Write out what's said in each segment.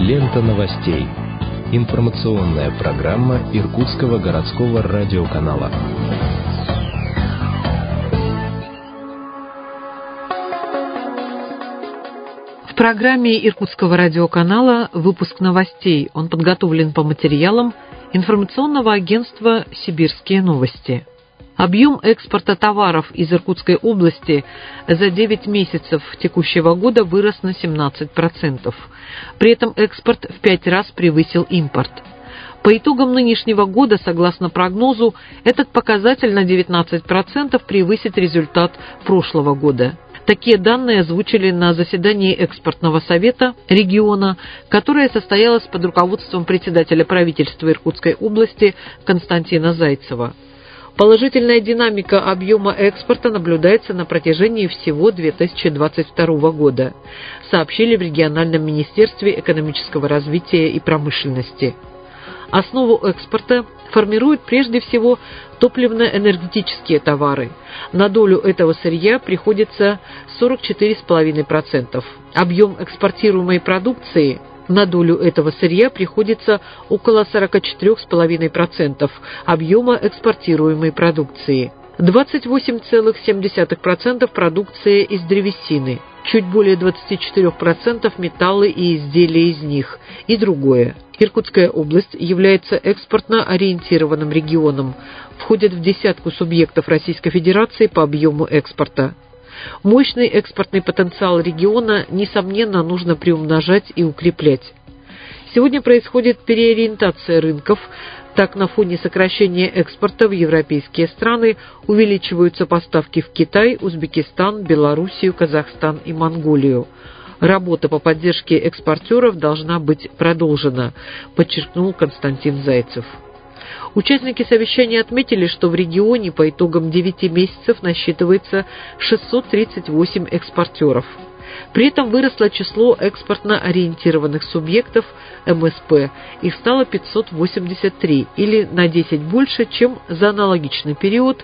Лента новостей. Информационная программа Иркутского городского радиоканала. В программе Иркутского радиоканала выпуск новостей. Он подготовлен по материалам информационного агентства «Сибирские новости». Объем экспорта товаров из Иркутской области за 9 месяцев текущего года вырос на 17%. При этом экспорт в 5 раз превысил импорт. По итогам нынешнего года, согласно прогнозу, этот показатель на 19% превысит результат прошлого года. Такие данные озвучили на заседании экспортного совета региона, которое состоялось под руководством председателя правительства Иркутской области Константина Зайцева. Положительная динамика объема экспорта наблюдается на протяжении всего 2022 года, сообщили в региональном министерстве экономического развития и промышленности. Основу экспорта формируют прежде всего топливно-энергетические товары. На долю этого сырья приходится 44,5%. Объем экспортируемой продукции на долю этого сырья приходится около 44,5% объема экспортируемой продукции. 28,7% продукции из древесины, чуть более 24% металлы и изделия из них и другое. Иркутская область является экспортно ориентированным регионом, входит в десятку субъектов Российской Федерации по объему экспорта. Мощный экспортный потенциал региона, несомненно, нужно приумножать и укреплять. Сегодня происходит переориентация рынков. Так, на фоне сокращения экспорта в европейские страны увеличиваются поставки в Китай, Узбекистан, Белоруссию, Казахстан и Монголию. Работа по поддержке экспортеров должна быть продолжена, подчеркнул Константин Зайцев. Участники совещания отметили, что в регионе по итогам 9 месяцев насчитывается 638 экспортеров. При этом выросло число экспортно ориентированных субъектов МСП. Их стало 583, или на 10 больше, чем за аналогичный период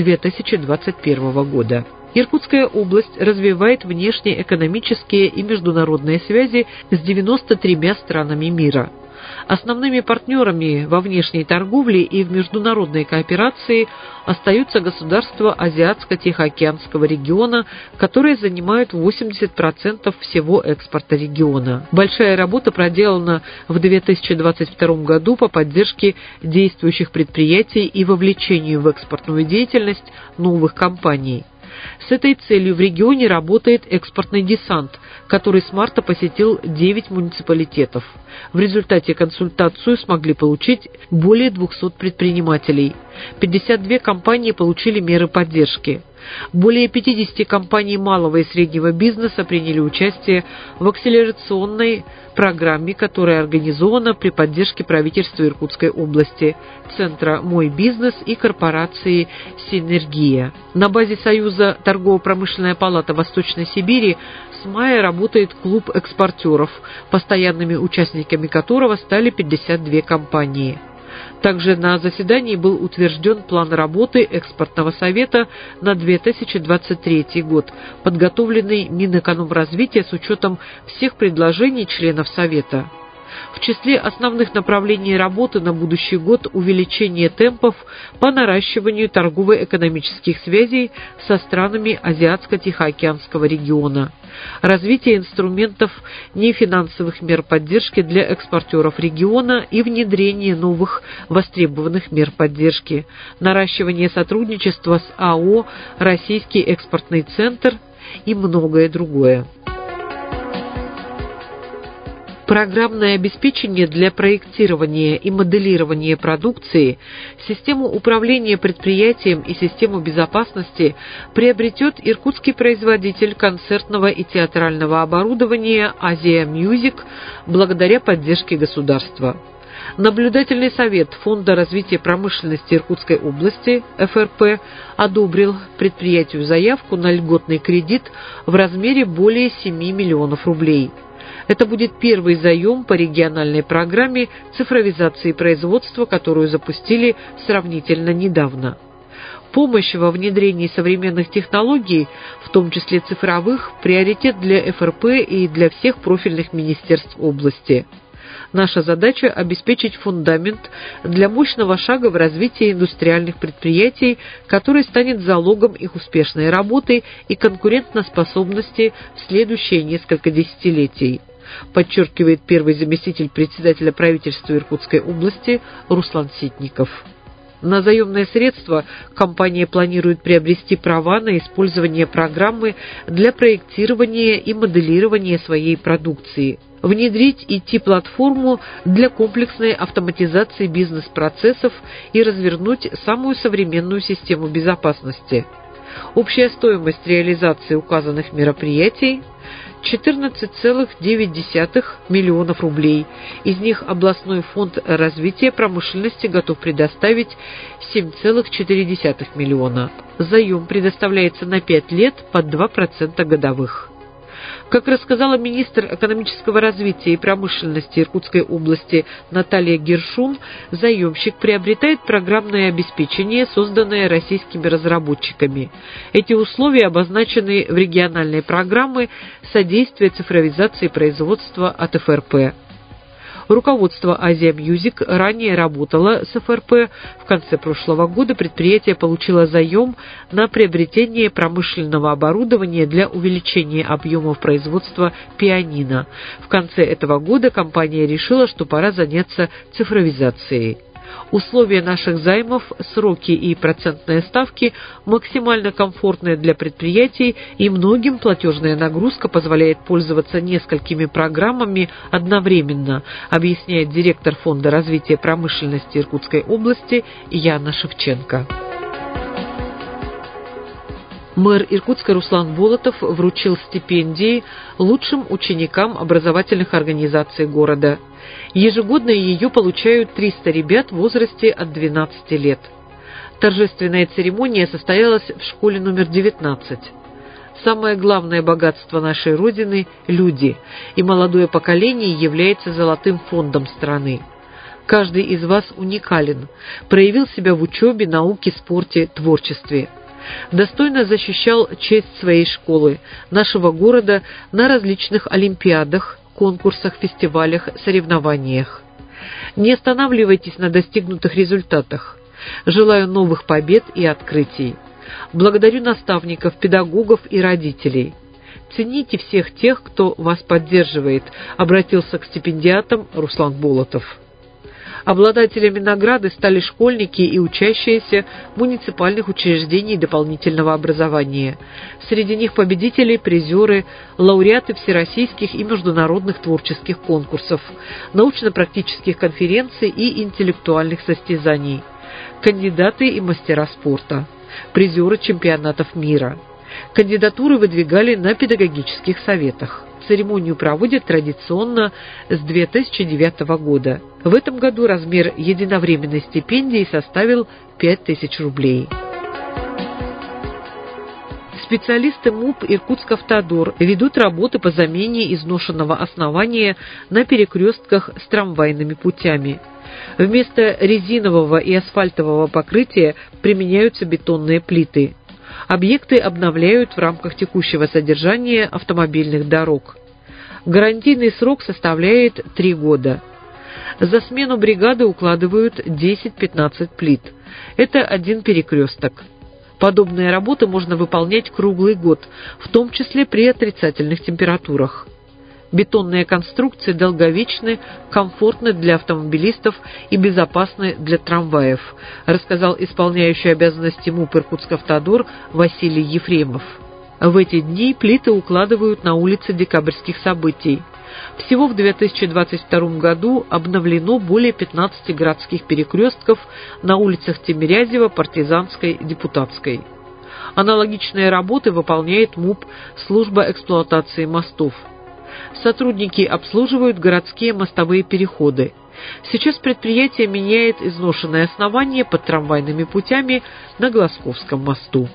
2021 года. Иркутская область развивает внешнеэкономические и международные связи с 93 странами мира. Основными партнерами во внешней торговле и в международной кооперации остаются государства Азиатско-Тихоокеанского региона, которые занимают 80% всего экспорта региона. Большая работа проделана в 2022 году по поддержке действующих предприятий и вовлечению в экспортную деятельность новых компаний. С этой целью в регионе работает экспортный десант, который с марта посетил 9 муниципалитетов. В результате консультацию смогли получить более 200 предпринимателей. 52 компании получили меры поддержки. Более 50 компаний малого и среднего бизнеса приняли участие в акселерационной программе, которая организована при поддержке правительства Иркутской области, Центра «Мой бизнес» и корпорации «Синергия». На базе Союза торгово-промышленная палата Восточной Сибири с мая работает клуб экспортеров, постоянными участниками которого стали 52 компании. Также на заседании был утвержден план работы экспортного совета на 2023 год, подготовленный Минэкономразвития с учетом всех предложений членов совета. В числе основных направлений работы на будущий год увеличение темпов по наращиванию торгово-экономических связей со странами Азиатско-Тихоокеанского региона, развитие инструментов нефинансовых мер поддержки для экспортеров региона и внедрение новых востребованных мер поддержки, наращивание сотрудничества с АО «Российский экспортный центр» и многое другое. Программное обеспечение для проектирования и моделирования продукции, систему управления предприятием и систему безопасности приобретет иркутский производитель концертного и театрального оборудования «Азия Мьюзик» благодаря поддержке государства. Наблюдательный совет Фонда развития промышленности Иркутской области ФРП одобрил предприятию заявку на льготный кредит в размере более 7 миллионов рублей. Это будет первый заем по региональной программе цифровизации производства, которую запустили сравнительно недавно. Помощь во внедрении современных технологий, в том числе цифровых, приоритет для ФРП и для всех профильных министерств области. Наша задача – обеспечить фундамент для мощного шага в развитии индустриальных предприятий, который станет залогом их успешной работы и конкурентоспособности в следующие несколько десятилетий, подчеркивает первый заместитель председателя правительства Иркутской области Руслан Ситников. На заемные средства компания планирует приобрести права на использование программы для проектирования и моделирования своей продукции, внедрить IT-платформу для комплексной автоматизации бизнес-процессов и развернуть самую современную систему безопасности. Общая стоимость реализации указанных мероприятий – 14,9 миллионов рублей. Из них областной фонд развития промышленности готов предоставить 7,4 миллиона. Заем предоставляется на 5 лет под 2% годовых. Как рассказала министр экономического развития и промышленности Иркутской области Наталья Гершун, заемщик приобретает программное обеспечение, созданное российскими разработчиками. Эти условия обозначены в региональной программе содействия цифровизации производства от ФРП. Руководство Азия Мьюзик ранее работало с ФРП. В конце прошлого года предприятие получило заем на приобретение промышленного оборудования для увеличения объемов производства пианино. В конце этого года компания решила, что пора заняться цифровизацией. Условия наших займов, сроки и процентные ставки максимально комфортные для предприятий, и многим платежная нагрузка позволяет пользоваться несколькими программами одновременно, объясняет директор Фонда развития промышленности Иркутской области Яна Шевченко. Мэр Иркутска Руслан Болотов вручил стипендии лучшим ученикам образовательных организаций города. Ежегодно ее получают 300 ребят в возрасте от 12 лет. Торжественная церемония состоялась в школе номер 19. Самое главное богатство нашей Родины – люди, и молодое поколение является золотым фондом страны. Каждый из вас уникален, проявил себя в учебе, науке, спорте, творчестве. Достойно защищал честь своей школы, нашего города на различных олимпиадах, конкурсах, фестивалях, соревнованиях. Не останавливайтесь на достигнутых результатах. Желаю новых побед и открытий. Благодарю наставников, педагогов и родителей. Цените всех тех, кто вас поддерживает, обратился к стипендиатам Руслан Болотов. Обладателями награды стали школьники и учащиеся муниципальных учреждений дополнительного образования. Среди них победители, призеры, лауреаты всероссийских и международных творческих конкурсов, научно-практических конференций и интеллектуальных состязаний, кандидаты и мастера спорта, призеры чемпионатов мира. Кандидатуры выдвигали на педагогических советах. Церемонию проводят традиционно с 2009 года. В этом году размер единовременной стипендии составил 5000 рублей. Специалисты МУП «Иркутск-Автодор» ведут работы по замене изношенного основания на перекрестках с трамвайными путями. Вместо резинового и асфальтового покрытия применяются бетонные плиты. Объекты обновляют в рамках текущего содержания автомобильных дорог. Гарантийный срок составляет 3 года. За смену бригады укладывают 10-15 плит. Это один перекресток. Подобные работы можно выполнять круглый год, в том числе при отрицательных температурах. Бетонные конструкции долговечны, комфортны для автомобилистов и безопасны для трамваев, рассказал исполняющий обязанности МУП «Иркутск-Автодор» Василий Ефремов. В эти дни плиты укладывают на улице декабрьских событий. Всего в 2022 году обновлено более 15 городских перекрестков на улицах Тимирязева, Партизанской, Депутатской. Аналогичные работы выполняет МУП «Служба эксплуатации мостов». Сотрудники обслуживают городские мостовые переходы. Сейчас предприятие меняет изношенное основание под трамвайными путями на Глазковском мосту.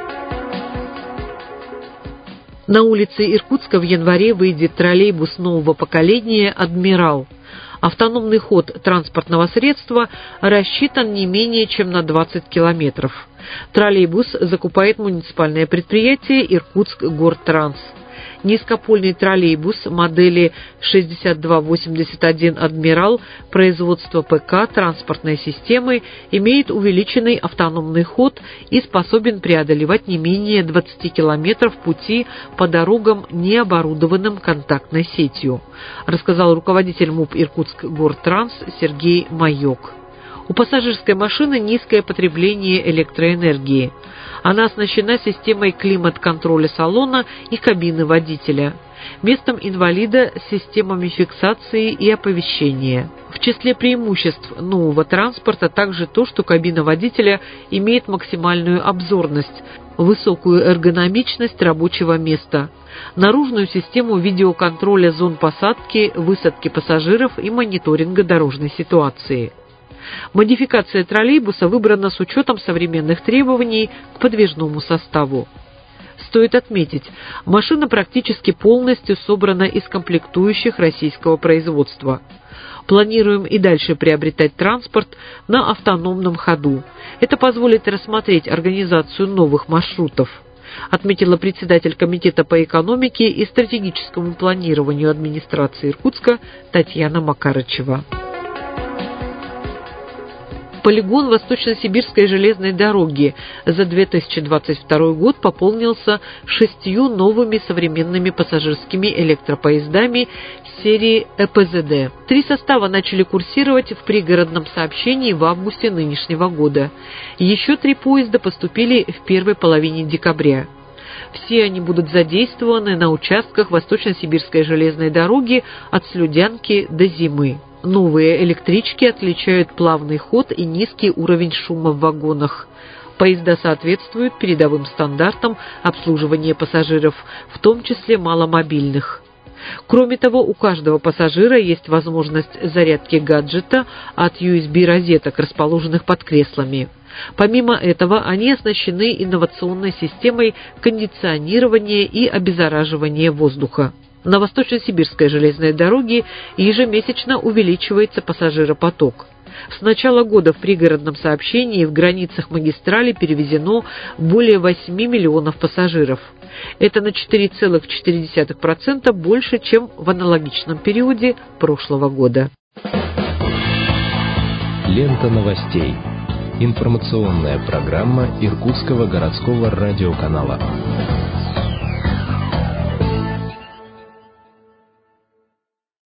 На улице Иркутска в январе выйдет троллейбус нового поколения «Адмирал». Автономный ход транспортного средства рассчитан не менее чем на 20 километров. Троллейбус закупает муниципальное предприятие «Иркутскгортранс». Низкопольный троллейбус модели 6281 «Адмирал» производства ПК транспортной системы имеет увеличенный автономный ход и способен преодолевать не менее 20 километров пути по дорогам, не оборудованным контактной сетью, рассказал руководитель МУП «Иркутскгортранс» Сергей Майок. У пассажирской машины низкое потребление электроэнергии. Она оснащена системой климат-контроля салона и кабины водителя. Местом инвалида – системами фиксации и оповещения. В числе преимуществ нового транспорта также то, что кабина водителя имеет максимальную обзорность, высокую эргономичность рабочего места, наружную систему видеоконтроля зон посадки, высадки пассажиров и мониторинга дорожной ситуации. Модификация троллейбуса выбрана с учетом современных требований к подвижному составу. Стоит отметить, машина практически полностью собрана из комплектующих российского производства. Планируем и дальше приобретать транспорт на автономном ходу. Это позволит рассмотреть организацию новых маршрутов, отметила председатель Комитета по экономике и стратегическому планированию администрации Иркутска Татьяна Макарычева. Полигон Восточно-Сибирской железной дороги за 2022 год пополнился 6 новыми современными пассажирскими электропоездами серии ЭПЗД. 3 состава начали курсировать в пригородном сообщении в августе нынешнего года. Еще 3 поезда поступили в первой половине декабря. Все они будут задействованы на участках Восточно-Сибирской железной дороги от Слюдянки до Зимы. Новые электрички отличают плавный ход и низкий уровень шума в вагонах. Поезда соответствуют передовым стандартам обслуживания пассажиров, в том числе маломобильных. Кроме того, у каждого пассажира есть возможность зарядки гаджета от USB-розеток, расположенных под креслами. Помимо этого, они оснащены инновационной системой кондиционирования и обеззараживания воздуха. На Восточно-Сибирской железной дороге ежемесячно увеличивается пассажиропоток. С начала года в пригородном сообщении в границах магистрали перевезено более 8 миллионов пассажиров. Это на 4,4% больше, чем в аналогичном периоде прошлого года. Лента новостей. Информационная программа Иркутского городского радиоканала.